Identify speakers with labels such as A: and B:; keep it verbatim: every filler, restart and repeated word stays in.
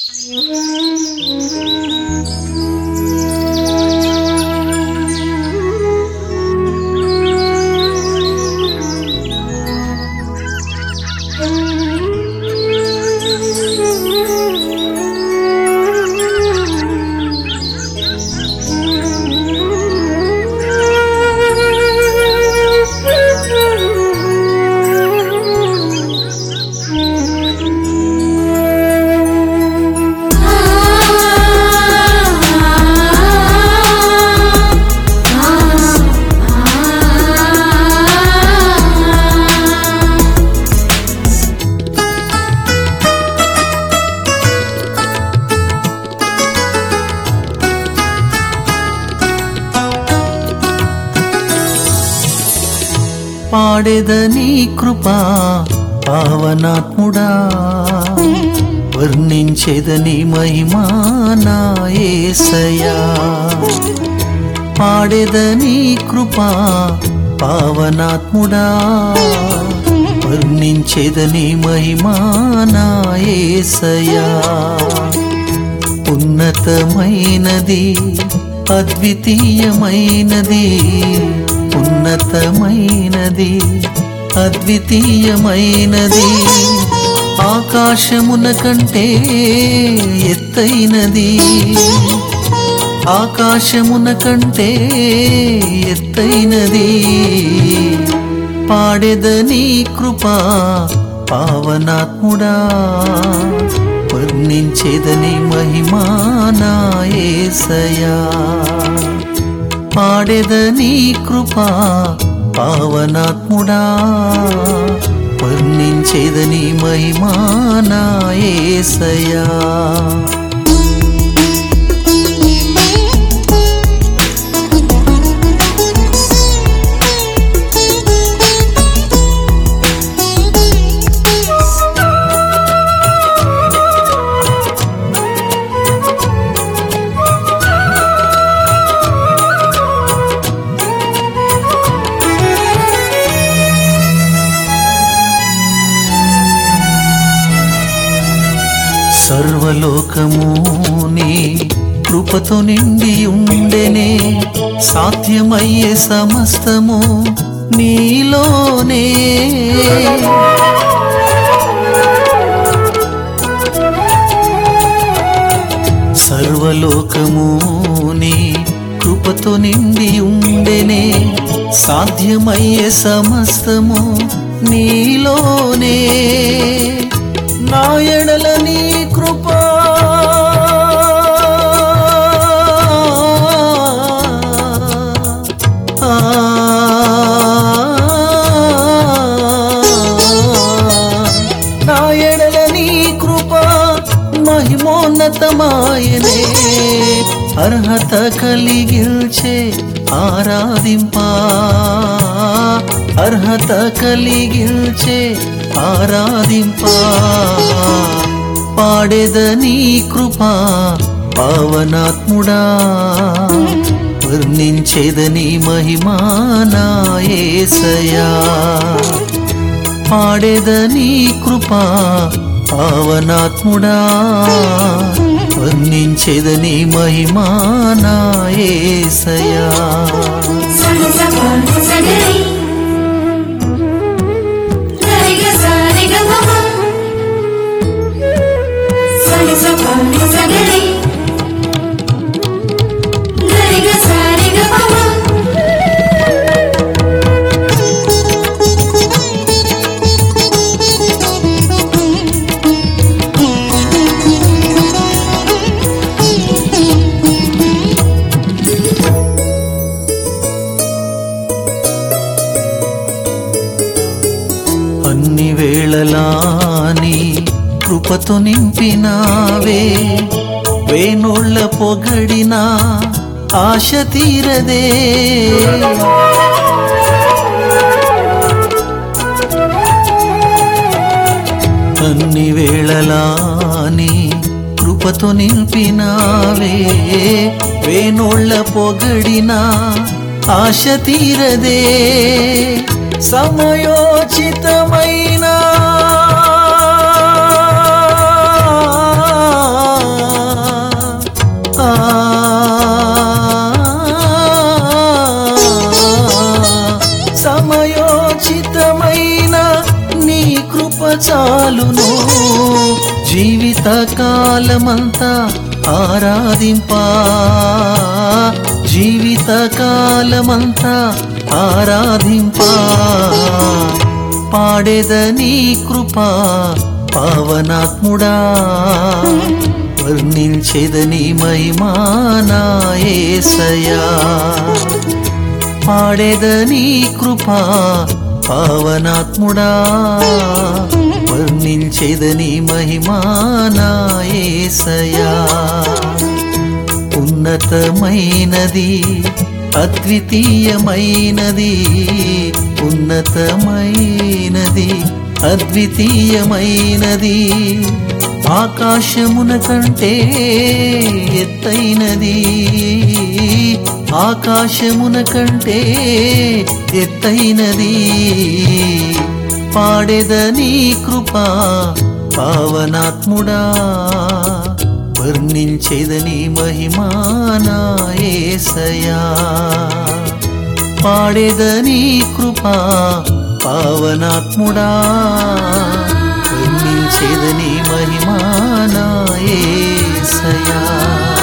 A: పాడెదని కృపా పావనాత్ముడా, వర్ణించేదని మహిమా నా యేసయ్యా. పాడెదని కృపా పావనాత్ముడా, వర్ణించేదని మహిమా నా యేసయ్యా. ఉన్నతమైనది అద్వితీయమైనది, ఉన్నతమైనది అద్వితీయమైనది, ఆకాశమున కంటే ఎత్తైనది, ఆకాశమున కంటే ఎత్తైనది. పాడెదని కృపా పావనాత్ముడా, వర్ణించేదని మహిమా నా యేసయ్యా. పాడెదని కృపా పావనాత్ముడా, వర్ణించేదని మహిమా నా యేసయ్యా. సర్వలోకము నీ కృపతో నిండి ఉండెనే, సాధ్యమయ్యే సమస్తము నీలోనే. సర్వలోకము నీ కృపతో నిండి ఉండెనే, సాధ్యమయ్యే సమస్తము నీలోనే. నా ఎడల నీ కృపా నా ఎడల నీ కృపా మహిమోన్నతమాయనే, అర్హత కలిగిల్చే ఆరాధింపా, అర్హత కలిగిల్చే ఆరాధింపా. పాడెదని కృపా పావనాత్ముడా, వర్ణించేదని మహిమా నా యేసయ్యా. పాడెదని కృపా పావనాత్ముడా, వర్ణించేదని మహిమా నా యేసయ్యా. అన్ని వేళలాని కృపతో నింపినావే, వేణోళ్ళ పొగడినా ఆశ తీరదే. అన్ని వేళలాని కృపతో నింపినావే, వేణోళ్ళ పొగడినా ఆశ తీరదే. సమయోచితమైన జీవిత కాలమంతా ఆరాధింపా జీవిత కాలమంతా ఆరాధింపా పాడేదని కృపా పావనాత్ముడా వర్ణించేదని మహిమానా యేసయ్యా పాడేదని కృపా పావనాత్ముడా వర్ణించేదని మహిమానా యేసయ్యా ఉన్నతమైనది అద్వితీయమైనది ఉన్నతమైనది అద్వితీయమైనది ఆకాశమున కంటే ఎత్తైనది ఆకాశమున కంటే ఎత్తైనది పాడేదని కృపా పావనాత్ముడా వర్ణించేదని మహిమానా యేసయ్యా పాడేదని కృపా పావనాత్ముడా వర్ణించేదని మహిమానా యేసయ్యా